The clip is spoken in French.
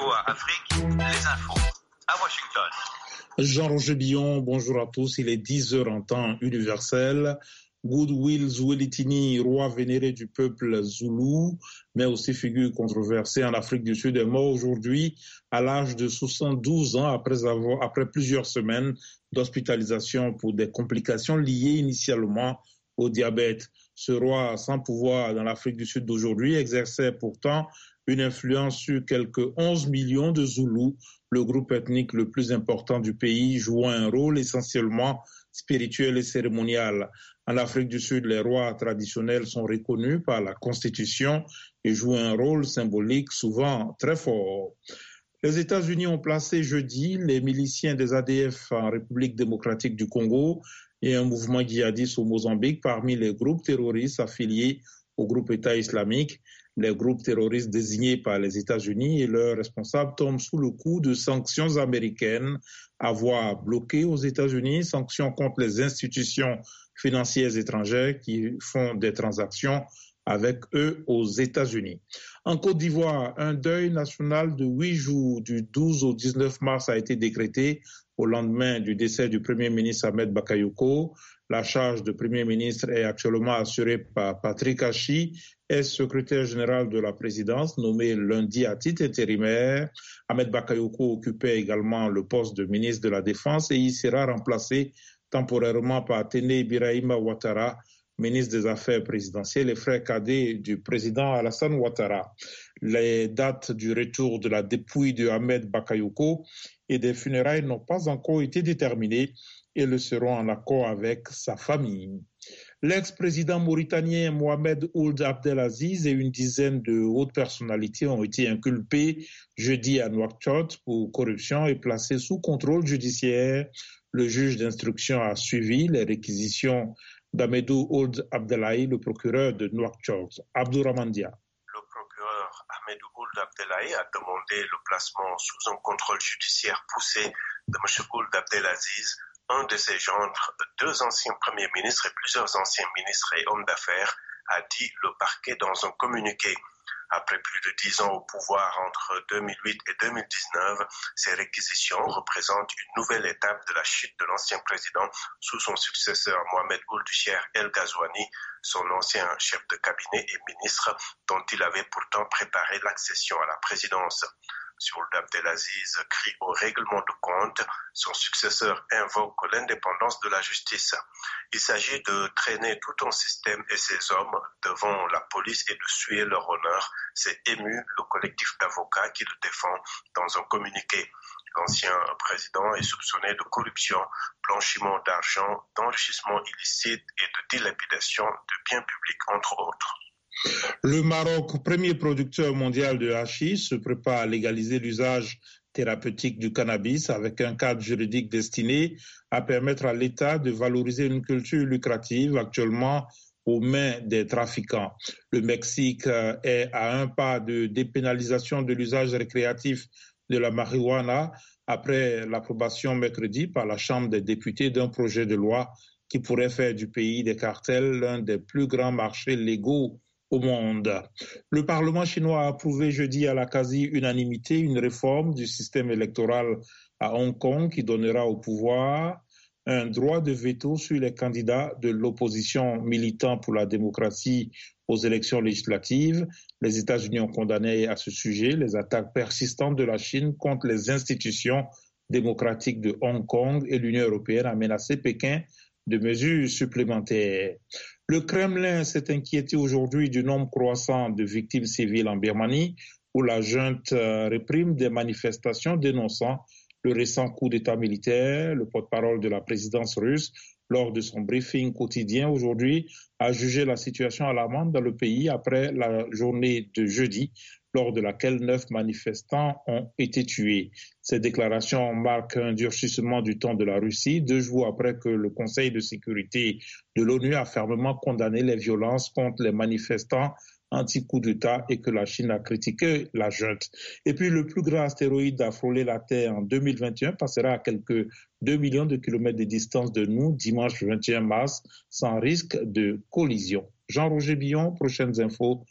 VOA Afrique, les infos à Washington. Jean-Roger Billon, bonjour à tous. Il est 10h en temps universel. Goodwill Zwelithini, roi vénéré du peuple zoulou, mais aussi figure controversée en Afrique du Sud, est mort aujourd'hui à l'âge de 72 ans après plusieurs semaines d'hospitalisation pour des complications liées initialement au diabète. Ce roi sans pouvoir dans l'Afrique du Sud d'aujourd'hui exerçait pourtant une influence sur quelques 11 millions de Zoulous, le groupe ethnique le plus important du pays, jouant un rôle essentiellement spirituel et cérémonial. En Afrique du Sud, les rois traditionnels sont reconnus par la Constitution et jouent un rôle symbolique souvent très fort. Les États-Unis ont placé jeudi les miliciens des ADF en République démocratique du Congo et un mouvement djihadiste au Mozambique parmi les groupes terroristes affiliés au groupe État islamique. Les groupes terroristes désignés par les États-Unis et leurs responsables tombent sous le coup de sanctions américaines, avoir bloqué aux États-Unis, sanctions contre les institutions financières étrangères qui font des transactions avec eux aux États-Unis. En Côte d'Ivoire, un deuil national de 8 jours du 12 au 19 mars a été décrété au lendemain du décès du Premier ministre Ahmed Bakayoko. La charge de Premier ministre est actuellement assurée par Patrick Hachi, ex-secrétaire général de la présidence, nommé lundi à titre intérimaire. Ahmed Bakayoko occupait également le poste de ministre de la Défense et il sera remplacé temporairement par Téné Birahima Ouattara, ministre des Affaires présidentielles et frère cadet du président Alassane Ouattara. Les dates du retour de la dépouille de Ahmed Bakayoko et des funérailles n'ont pas encore été déterminées et le seront en accord avec sa famille. L'ex-président mauritanien Mohamed Ould Abdelaziz et une dizaine de hautes personnalités ont été inculpés jeudi à Nouakchott pour corruption et placés sous contrôle judiciaire. Le juge d'instruction a suivi les réquisitions d'Ahmedou Ould Abdelahi, le procureur de Nouakchott. Abdouramandia. Le procureur Ahmedou Ould Abdelahi a demandé le placement sous un contrôle judiciaire poussé de M. Ould Abdelaziz, un de ses gendres, deux anciens premiers ministres et plusieurs anciens ministres et hommes d'affaires, a dit le parquet dans un communiqué. Après plus de 10 ans au pouvoir entre 2008 et 2019, ces réquisitions représentent une nouvelle étape de la chute de l'ancien président sous son successeur Mohamed Ould Cheikh El Ghazouani, son ancien chef de cabinet et ministre dont il avait pourtant préparé l'accession à la présidence. Si Ould Abdelaziz crie au règlement de compte, son successeur invoque l'indépendance de la justice. Il s'agit de traîner tout un système et ses hommes devant la police et de suer leur honneur. C'est ému le collectif d'avocats qui le défend dans un communiqué. L'ancien président est soupçonné de corruption, blanchiment d'argent, d'enrichissement illicite et de dilapidation de biens publics, entre autres. Le Maroc, premier producteur mondial de hashish, se prépare à légaliser l'usage thérapeutique du cannabis avec un cadre juridique destiné à permettre à l'État de valoriser une culture lucrative actuellement aux mains des trafiquants. Le Mexique est à un pas de dépénalisation de l'usage récréatif de la marijuana après l'approbation mercredi par la Chambre des députés d'un projet de loi qui pourrait faire du pays des cartels l'un des plus grands marchés légaux au monde. Le Parlement chinois a approuvé jeudi à la quasi-unanimité une réforme du système électoral à Hong Kong qui donnera au pouvoir un droit de veto sur les candidats de l'opposition militant pour la démocratie aux élections législatives. Les États-Unis ont condamné à ce sujet les attaques persistantes de la Chine contre les institutions démocratiques de Hong Kong et l'Union européenne a menacé Pékin de mesures supplémentaires. Le Kremlin s'est inquiété aujourd'hui du nombre croissant de victimes civiles en Birmanie, où la junte réprime des manifestations dénonçant le récent coup d'État militaire. Le porte-parole de la présidence russe, lors de son briefing quotidien aujourd'hui, a jugé la situation alarmante dans le pays après la journée de jeudi, lors de laquelle 9 manifestants ont été tués. Ces déclarations marquent un durcissement du ton de la Russie, 2 jours après que le Conseil de sécurité de l'ONU a fermement condamné les violences contre les manifestants anti-coup d'État et que la Chine a critiqué la junte. Et puis le plus grand astéroïde à frôler la Terre en 2021 passera à quelques 2 millions de kilomètres de distance de nous dimanche 21 mars sans risque de collision. Jean-Roger Billon, prochaines infos